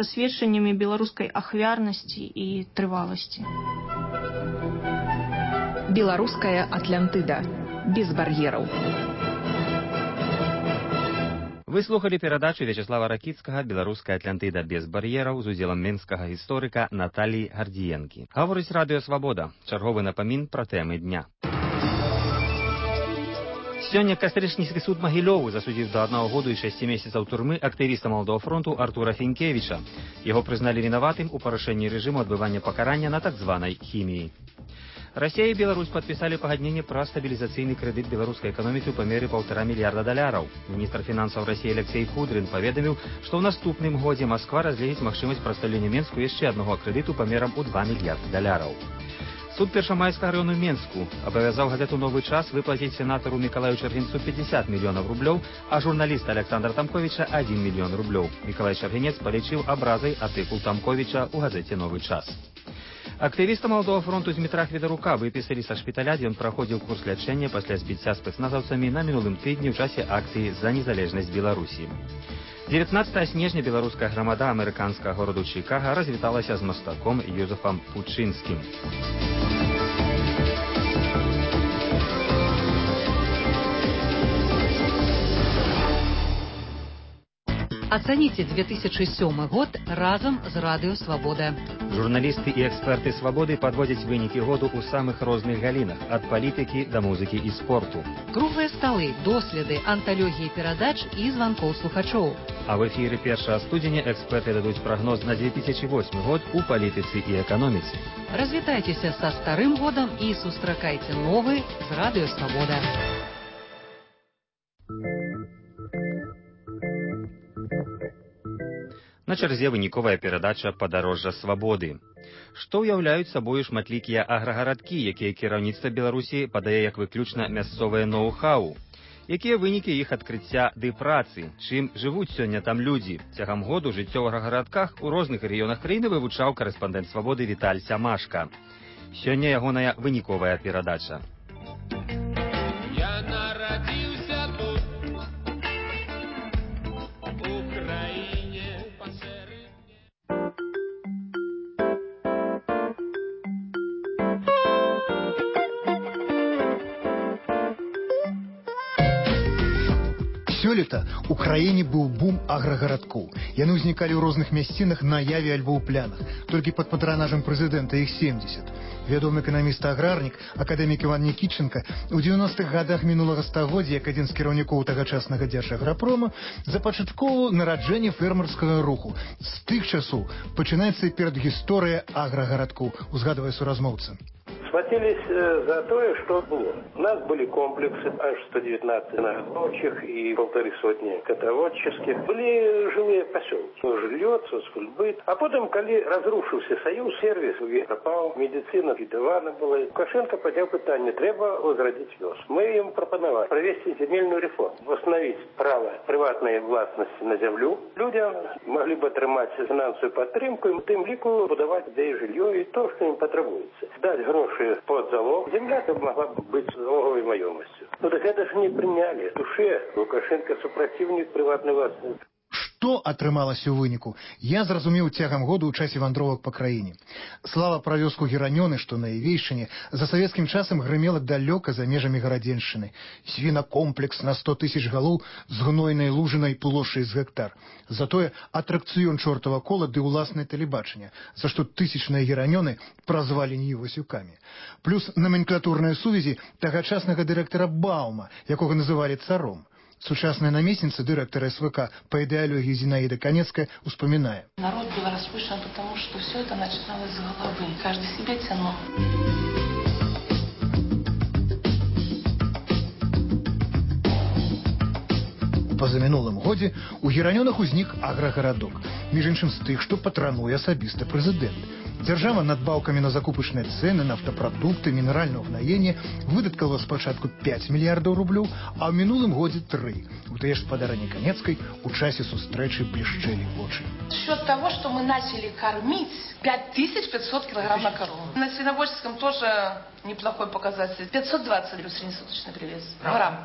гэта сведчаннямі беларускай ахвярнасці і трываласці. Беларуская Атлантыда. Без бар'ераў. Вы слухали перадачу Вячеслава Ракіцкага «Беларуская Атлантыда без бар'ераў» з удзелам менскага гісторыка Наталіі Гардзіенкі. Гаворыць Радыё Свабода. Чарговы напамін пра тэмы дня. Сёння Кастрычніцкі суд Магілёву засудзіў да 1 году і 6 месяцаў турмы актывіста Маладога фронту Артура Фінкевіча. Яго прызналі вінаватым у парушэнні рэжыму адбывання пакарання на так званай хіміі. Россия и Беларусь подписали погоднение про стабилизационный кредит белорусской экономики в помере $1,5 миллиарда. Министр финансов России Алексей Кудрин поведомил, что в наступным году Москва разглядит возможность проставления Менску еще одного кредиту помером у $2 миллиарда. Суд Першамайского района Менску обовязал газету «Новый час» выплатить сенатору Миколаю Чергинцу 50 миллионов рублей, а журналиста Александра Тамковича 1 миллион рублей. Миколай Чергинец полечил образой артикул Тамковича у газете «Новый час». Актывіста Маладога фронту Дмітра Хведарука выпісалі са шпіталя, дзе ён праходзіў курс лячэння пасля збіцця спецназаўцамі на мінулым тыдні ў часе акцыі «За незалежнасць Беларусі». 19 снежня беларуская грамада амерыканскага гораду Чикага развіталася з мастаком Юзефам Пучынскім. Оцените 2007 год разом с Радио Свобода. Журналисты и эксперты «Свободы» подводят вынікі году у самых розных галінах, от политики до музыки и спорту. Круглые столы, доследы, антологии передач и звонков слухачоў. А в эфире 1 студзеня эксперты дадут прогноз на 2008 год у политицы и экономице. Развітайтесь со старым годом и сустракайте новый с Радио Свобода. На чарзе выніковая перадача «Падарожжа свабоды». Што ўяўляюць сабою шматлікія аграгарадкі, якія кіраўніцтва Беларусі падае як выключна мясцовае ноу-хау? Якія вынікі іх адкрыцця ды працы? Чым жывуць сёння там людзі? Цягам году жыццё ў аграгарадках у розных рэгіёнах краіны вывучаў карэспандэнт «Свабоды» Віталь Сямашка. Сёння ягоная выніковая перадача. Сёлета ў краіне быў бум аграгарадкоў. Яны ўзнікалі ў розных мясцінах на яве альбо ў плянах. Толькі пад патранажам прэзідэнта іх 70. Вядомы эканаміст-аграрнік, акадэмік Іван Нікітченка ў 90-х гадах мінулага стагоддзя, як адзін з кіраўнікоў тагачаснага Дзяржаграпрома, запачаткоўваў нараджэнне фермерскага руху. З тых часоў пачынаецца перадгісторыя аграгарадкоў, узгадвае суразмоўца. Схватились за то, что было. У нас были комплексы аж 119 рабочих и 150 котоводческих. Были жилые поселки. Жилье, соцкультбыт. А потом, когда разрушился союз, сервис пропал, медицина ликвидована была. Лукашенко поднял питание, треба возродить вёс. Мы им пропоновали провести земельную реформу, восстановить право приватной властности на землю. Людям могли бы отрымать финансовую подтримку, и тем лику будовать где жилье и то, что им потребуется. Дать гроши под залог, земля-то могла бы быть залоговой маемостью. Ну так это же не приняли. В душе Лукашенко супротивник приватной власти. Што атрымалася ў выніку, я зразумеў цягам году ў часе вандровак па краіне. Слава пра вёску Геранёны, што на Івейшчыне, за савецкім часам грымела далёка за межамі гарадзеншчыны. Свінакомплекс на 100 000 галоў з гнойнай лужынай плошчай з гектар. Затое атракцыён чортава кола ды ўласнае тэлебачанне, за што тысячныя Геранёны празвалі Нівасюкамі. Плюс номенклатурныя сувязі тагачаснага дырэктара Баума, якога называлі царом. Сучасная наместница директора СВК по идеологии Зинаида Конецкая вспоминает. Народ был распущен, потому что все это начиналось с головы. Каждый себе тянул. Позамінулым годзе у Геранёнах узнік аграгарадок, між іншым з тых, што патрануе асабіста прэзідэнт. Дзяржава надбаўкамі на закупачныя цэны, нафтапрадукты, мінеральнае ўгнаенне выдаткала спачатку 5 мільярдаў рублёў, а ў минулым годзе 3. У тыя ж спадарыні Канецкай у часе сустрэчы блішчэлі вочы. Счет того, что мы начали кормить 5500 килограмм на корову. На Свинобойческом тоже неплохой показатель. 520 среднесуточный привес. Грамм.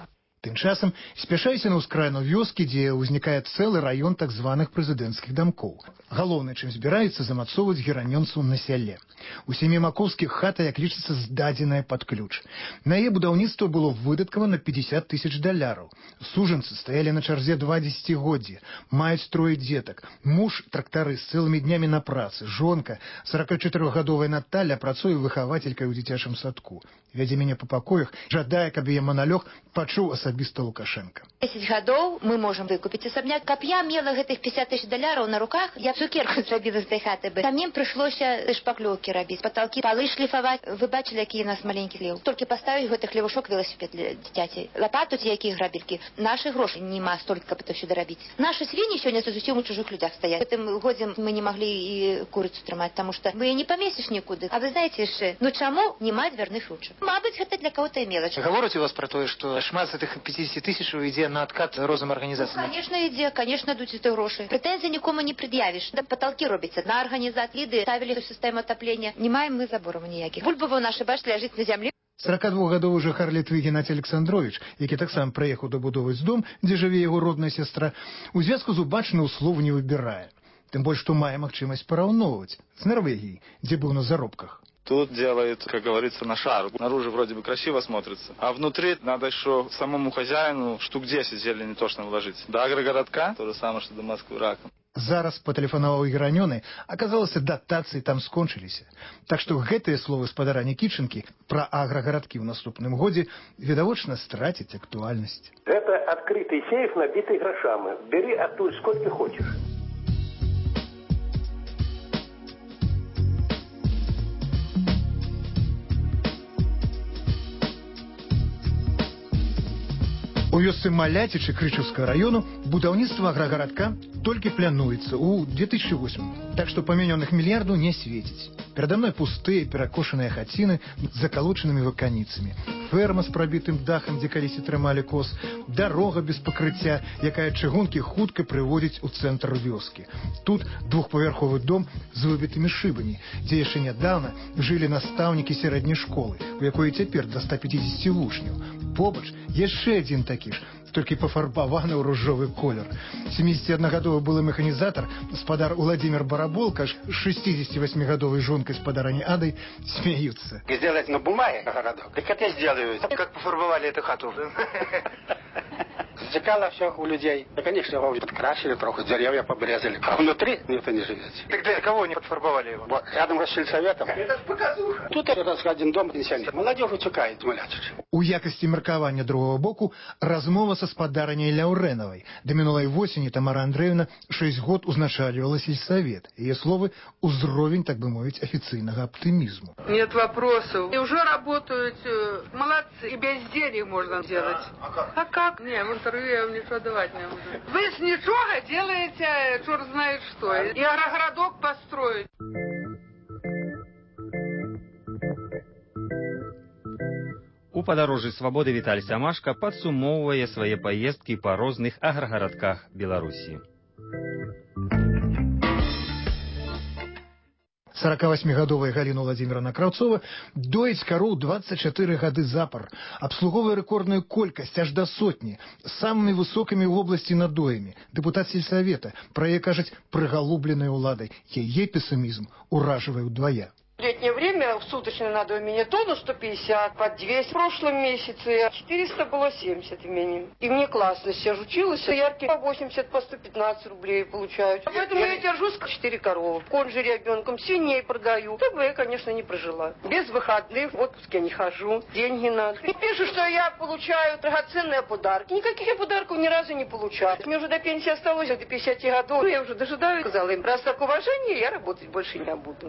Тым часам спяшаюся на ўскраіну вёскі, дзе ўзнікае цэлы раён так званых прэзідэнцкіх дамкоў. Галоўнае, чым збіраюцца замацоўваць геранёнцаў на сяле. У сямі макоўскіх хата, як лічыцца, здадзеная пад ключ. На яе будаўніцтва было выдаткавана 50 000 даляраў. Сужанцы стаялі на чарзе 2 дзесяцігоддзі, маюць 3 дзетак. Муж трактары з цэлымі днямі на працы, жонка, 44-гадовая Наталя, працуе выхавацелькай у дзіцячым садку. Вядзе мяне па пакоях, жадае, каб яе маналёг пачуў асабіста Лукашенка. 10 гадоў мы можам выкупіць асабняк. Каб я мела гэтых 50 000 даляраў на руках, я цукерку зрабіла з той хаты бы. Самім прыйшлося шпаклёўкі рабіць, паталкі, палы шліфаваць. Вы бачылі, які у нас маленькі хлеў. Толькі паставіць гэтых хлевушок веласіпед для дзіцяці. Лапату ці якія грабелькі. Нашы грошы нема столькі, каб это ўсё дарабіць. Нашы свіні сёння зусім у чужых людзях стаяць. Гэтым годзе мы не маглі і курыцу трымаць, таму што вы не памесціш нікуды. А вы знаеце яшчэ, ну чаму не маць дзвярных ручак? Мабыць, гэта для кого-то мелач. Гавораць у вас пра тое, што шмат з гэтых 50 000 ідзе на адкат розным арганізацыям? Конечно, ідзе, конечно, дадуць эти грошы. Прэтэнзій нікому не прад'явіш. Да паталкі робіць адна арганізацыя, ліды ставілі сістэму атаплення. Не маем мы забораў ніякіх. Бульбава наша, бачыць, ляжыць на зямлі. 42-гадовы жыхар Літвы Геннадзій Александрович, які таксама прыехаў дабудоўваць дом, дзе жыве яго родная сястра, у звязку з убачаным слов не выбірае. Тым больш, што мае магчымасць параўноўваць з Норвегіяй, дзе быў на заробках. Тут делают, как говорится, на шар. Наружу вроде бы красиво смотрится, а внутри надо еще самому хозяину штук 10 зелени точно вложить. До агрогородка то же самое, что до Москвы раком. Зараз патэлефанаваў Геранёны, аказалася, датацыі там скончыліся. Так што гэтыя словы спадара Нікітчынкі пра аграгарадкі ў наступным годзе відавочна страцяць актуальнасць. Это открытый сейф, набитый грошами. Бери оттуда сколько хочешь. У вёсцы Маляцічы Крычаўскага раёну будаўніцтва аграгарадка толькі плануецца ў 2008. Так што памянёных мільярдаў не свеціць. Перада мной пустыя перакошаныя хаціны з закалочанымі ваканіцамі. Ферма з прабітым дахам, дзе калісьці трымалі коз, дарога без пакрыцця, якая чыгункі хутка прыводзіць у цэнтр вёскі. Тут двухпавярховы дом з выбітымі шыбамі, дзе яшчэ нядаўна жылі настаўнікі сярэдняй школы, у якой цяпер да 150 вучняў. Побач яшчэ адзін такі ж, толькі пафарбаваны ў ружовы колер. 71-гадовы былы механізатар, спадар Владимир Бараболка, з 68-гадовай жонкай спадарани Адай смеются. Сделать на бумаге городок, так это сделаю. Как пофарбовали эту хату. Затекало все у людей. Да, конечно, его подкрасили троху, деревья побрезали. А внутри никто не живет. Тогда кого не подфарбовали его? Вот, рядом с сельсоветом. Это ж показуха. Тут раз один дом пенсионер. Молодежь утекает, Маляцич. У якасці меркавання другого боку размова са спадараняй Ляўрэнавай. Да мінулай восені Тамара Андреевна 6 год узначальвала сельсовет. Ее словы – узровень, так бы мовить, официального оптимизму. Нет вопросов. И уже работают. Молодцы. И без денег можно делать. А как? А как? Не, в интервью я вам ничего давать не буду. Вы с ничего делаете, черт знает что. И агрогородок построить. У падарожжы свабоды Віталь Сямашка падсумоўвае свае паездкі па розных аграгарадках Беларусі. 48-гадовая Галина Владимировна Краўцова доіць кароў 24 гады запар, абслуговвае рэкордную колькасць аж да сотні, з самымі высокімі ў вобласці надоямі. Дэпутат сельсавета, пра яе кажуць прыгалубленай уладай. Яе пессімізм уражвае ўдвая. В летнее время в суточной надо у меня тонну 150, под 200 в прошлом месяце, 400 было 70 в минимум. И мне классно, я же училась, яркие по 80, по 115 рублей получают. Поэтому я держусь 4 коровы, конь же ребенком, свиней продаю. Так бы я, конечно, не прожила. Без выходных, в отпуск я не хожу, деньги надо. И пишут, что я получаю драгоценные подарки. Никаких я подарков ни разу не получала. Мне уже до пенсии осталось, до 50 годов. Я уже дожидаюсь, сказала им, раз так уважение, я работать больше не буду.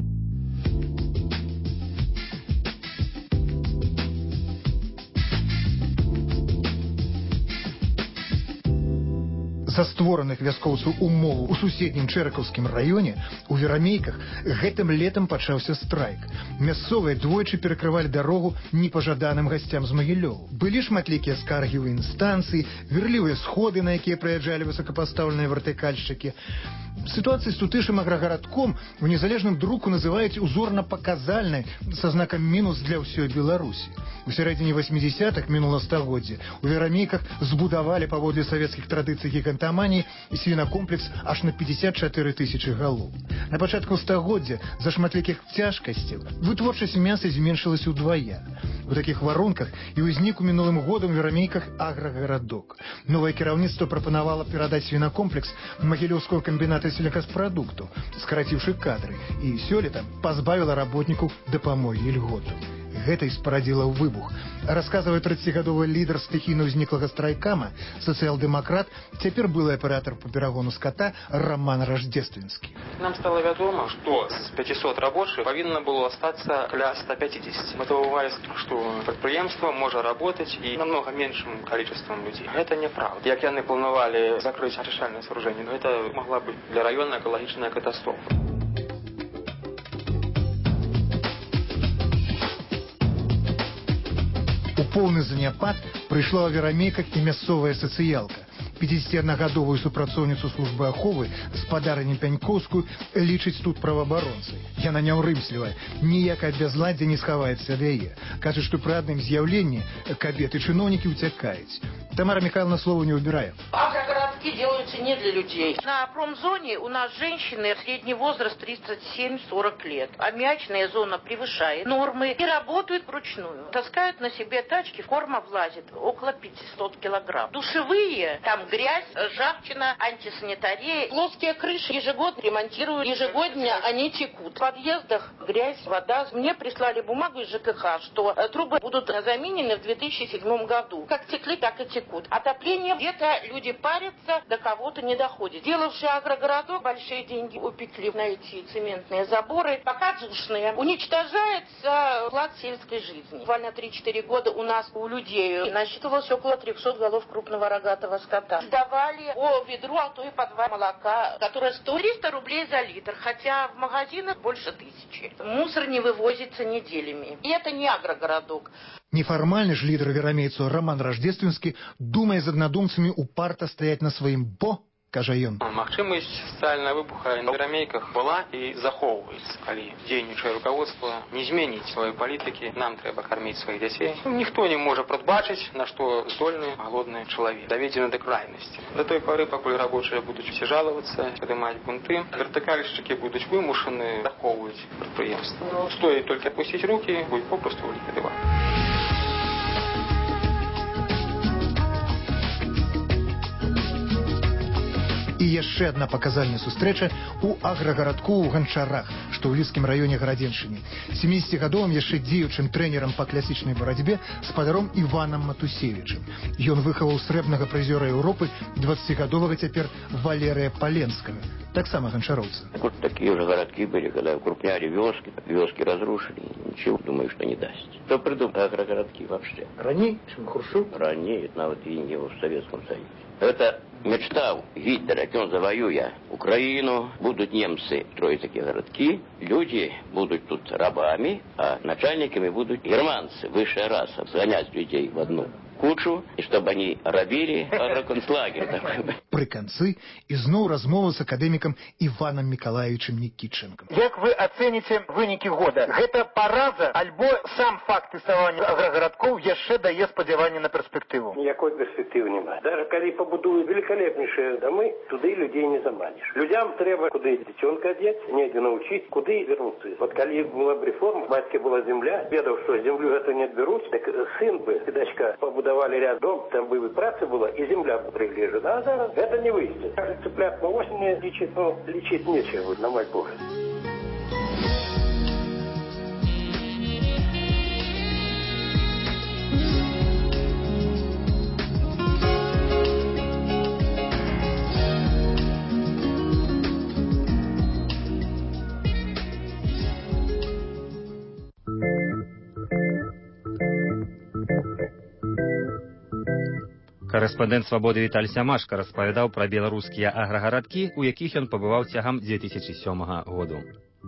За створаных вяскоўцаў умоваў у суседнім Чэракаўскім раёне у Верамейках гэтым летам пачаўся страйк. Мясцовыя двойчы перакрывалі дарогу непажаданым гасцям з Магілёву. Былі шматлікія скаргі ў інстанцыі, верлівыя сходы, на якія прыязджалі высокапастаўленыя вертыкальшчыкі. Ситуацию с тутышым аграгарадком в незалежным друку называюць узорна-паказальнай са знакам мінус для ўсёй Беларусі. У сярэдзіне 80-х мінула стагоддзя у Верамейках збудавалі паводле савецкіх традыцый гігантаманіі і свінакомплекс аж на 54 тысячы галоў. На пачатку стагоддзя за шматлікіх цяжкасцяў вытворчасць мяса зменшылася ўдвая. У такіх варунках і ўзнік у мінулым годам у Верамейках аграгарадок. Новае кіраўніцтва прапанавала перадаць свінакомплекс Магілёўского камбіната сельхозпродукту, скараціўшы кадры, і сёлета пазбавіла работнікаў дапамогі і льготу. Гэта і спарадзіла выбух. Расказвае 30-гадовы лідар стыхійна ўзніклага страйкама, сацыял-дэмакрат, цяпер былы аператор по перагону скота Роман Рождественскі. Нам стало вядома, што з 500 рабочих павінна было астацца каля 150. Мы думали, што прадпрыемства можа работаць і намного меншым количеством людзей. Гэта неправда. Як яны планавалі закрыць ачышчальнае сооружение, но это могла быць для раёна экалагічная катастрофа. У поўны заняпад прыйшла ў Верамейках і мясцовая сацыялка. 51-гадовую супрацоўніцу службы аховы спадарыні Пянькоўскую лічыць тут праваабаронцай. Яна няўрымслівая, ніякае бязладдзе не схаваецца ад яе. Кажа, што пры адным з'яўленні кабеты-чыноўнікі ўцякаюць. Тамара Михайловна слова не выбирает. Агрогородки делаются не для людей. На промзоне у нас женщины средний возраст 37-40 лет. Аммиачная зона превышает нормы и работают вручную. Таскают на себе тачки, корма влазит около 500 килограмм. Душевые, там грязь, ржавчина, антисанитария. Плоские крыши ежегодно ремонтируют, ежегодно они текут. В подъездах грязь, вода. Мне прислали бумагу из ЖКХ, что трубы будут заменены в 2007 году. Как текли, так и текут. Отопление где-то люди парятся, до кого-то не доходит. Делавшие агрогородок большие деньги упекли на эти цементные заборы. Пока душные. Уничтожается уклад сельской жизни. Буквально 3-4 года у нас у людей насчитывалось около 300 голов крупного рогатого скота. Сдавали по ведру, а то и по 2 молока, которое стоит 300 рублей за литр, хотя в магазинах больше 1000. Мусор не вывозится неделями. И это не агрогородок. Нефармальны ж лідар верамейцаў Роман Рождественскі думае з аднадумцамі упарта стаяць на сваім, бо, кажа ён. Магчымасць сацыяльнага выбуха на Верамейках была і захоўваецца. Калі дзейнічае руководство не зменіць свае палітыкі, нам трэба карміць сваіх дзяцей. Ніхто не можа прадбачыць, на што здольны галодны чалавек. Даведзены да крайнасці. Да той пары, пакуль рабочыя будуць усе жалавацца, падымаць бунты, вертыкальшчыкі будуць вымушаны захоўваць прадпрыемства. Стоіць толькі апусціць рукі, будуць попросту ліквідаваць. І яшчэ адна паказальная сустрэча ў аграгарадку ў Ганчарах, што ў Лідскім раёне Гарадзеншчыны. 70-гадовым яшчэ дзеючым трэнерам па класічнай барацьбе спадаром Іванам Матусевічым. Ён выхаваў срэбнага прызёра Еўропы 20-гадовага цяпер Валерыя Паленскага, таксама ганчароўца. Вот такие уже городки были, когда укрупняли вёски разрушили, ничего, думаю, что не даст. Кто придумал агрогородки вообще? Ранее, чем Хрущев? Ранее, навіть и не в Советском Союзе. Это мечта Гитлера, он завоюя Украину, будут немцы строить такие городки, люди будут тут рабами, а начальниками будут германцы, высшая раса, сгонять людей в одну кучу, и чтобы они рабили агроконцлагерь такой. Пры канцы ізноў размова з акадэмікам Іванам Мікалаевичем Нікітченкам. Як вы ацэніце вынікі года? Гэта параза, альбо сам факт існавання агрогородкоў яшчэ дае спадзяванне на перспектыву? Никакой перспективы нема. Даже когда побудуют великолепнейшие домы, туды людей не заманишь. Людям треба куды детенка одеть, негде научить, куды вернуться. Вот когда была б реформа, батьке была земля, ведал, что землю это не отберут, так сын бы, дочка, побудовали ряд дом, там бы и праца была, и земля бы приглежена. А зараз это не выйдет. Цыплят по осени лечить, лечить нечего, на мой взгляд. Карэспандэнт «Свабоды» Віталь Сямашка распавядаў пра беларускія аграгарадкі, у якіх ён пабываў цягам 2007 году.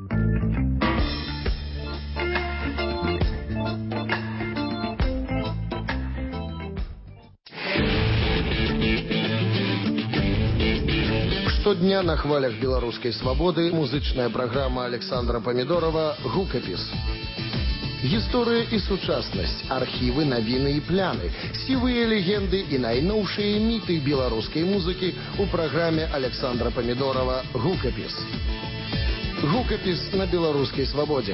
Штодня на хвалях беларускай свабоды музычная праграма Александра Памідорова «Гукапіс». Гісторыя і сучаснасць, архівы, навіны і пляны, сівыя легенды і найноўшыя міты беларускай музыкі ў праграме Александра Памідорова «Гукапіс». Гукапіс на беларускай свабодзе.